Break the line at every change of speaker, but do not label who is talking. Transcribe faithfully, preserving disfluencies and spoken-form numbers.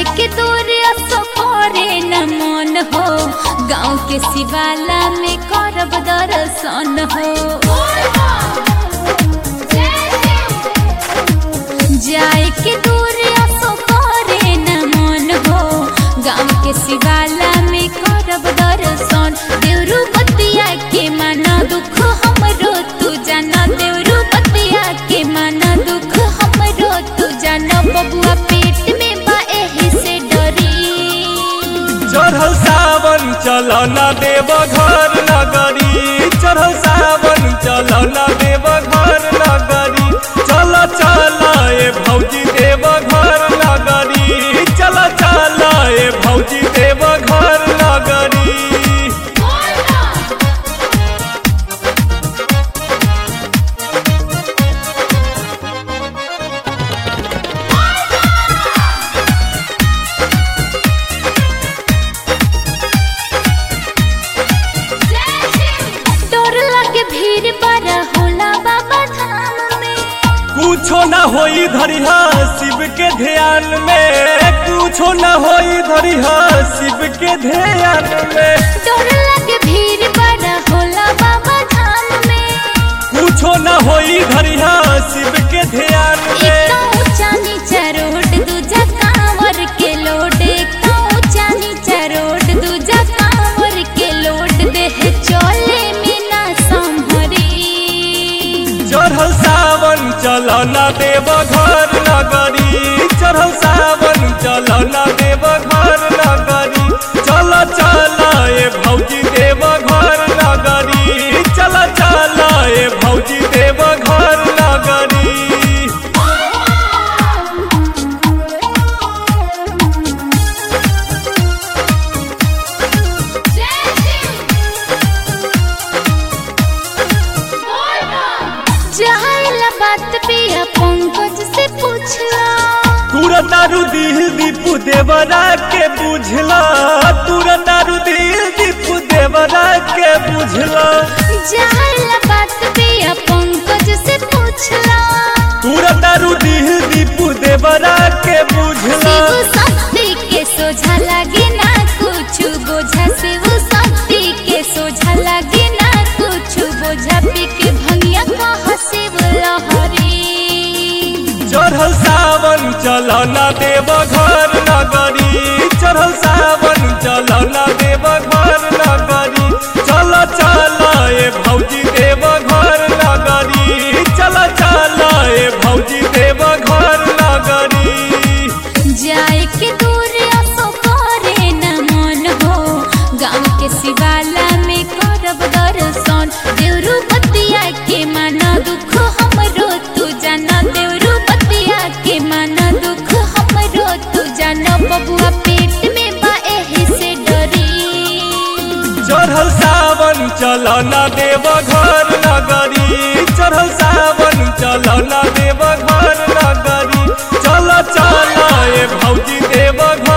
के दूर असो करे न मन हो, गाँव के शिवाला में करब दर्शन हो। जाए के दूर असो करे न मन हो, गाँव के शिवाला में करब दर्शन। देवरू बतिया के माना दुख हमरो तू जाना, देवरू बतिया के माना दुख हमरो तू जाना। बबुआ पेट में बा एही से डरी,
चढ़ल सावन चल न देव घर नगरी, चढ़ल सावन चल न देव घर नगरी। चल चल ए भौजी देव घर नगरी, चल चल ए भौजी देव घर नगरी। कुछो न होई धरिहा शिव के ध्यान में, कुछो न होई धरिहा शिव के ध्यान में।
डर लगे भीड़ बड़ा होला बाबा धाम में,
कुछो न होई धरिहा शिव के ध्यान में।
एक ऊंचा नीचा रोड दूजा कांवर के लोड, एक ऊंचा नीचा रोड दूजा कांवर के लोड। देह चले में ना संभरी,
चढ़ल सावन चल न देव घर नगरी, चढ़ल सावन चल न देव घर नगरी। चल चल ए भौजी देव घर नगरी, चल चल ए भौजी देव घर नगरी।
जायला बात पिया पंकज से पूछला,
तूरा दारू दिल दीपू देवरा के बुझला, तूरा दारू दिल दीपू देवरा के बुझला।
जायला बात पिया पंकज से पूछला,
तूरा दारू दिल दीपू देवरा के बुझला।
शिव शक्ति के सोझा लगे ना कुछ बोझा, शिव शक्ति के सोझा लगे ना कुछ बोझा। पी के भंगिया कहा शिव लहरी,
चढ़ल सावन चल न देव घर नगरी, चढ़ल सावन चल न देव घर नगरी। चल चल ए भौजी देव घर नगरी, चल चल ए भौजी देव घर नगरी।
जाए के दूर असो करे न मन हो, गाँव के शिवाला में करब दर्शन। देवरू बतिया के माना दुख हमरो तू जाना, देवरू बतिया के माना दुख हमरो तू जाना। बबुआ पेट में बा एही से डरी,
चढ़ल सावन चल न देव घर नगरी, चढ़ल सावन चल न देव घर नगरी। चल चल ए भौजी देव घर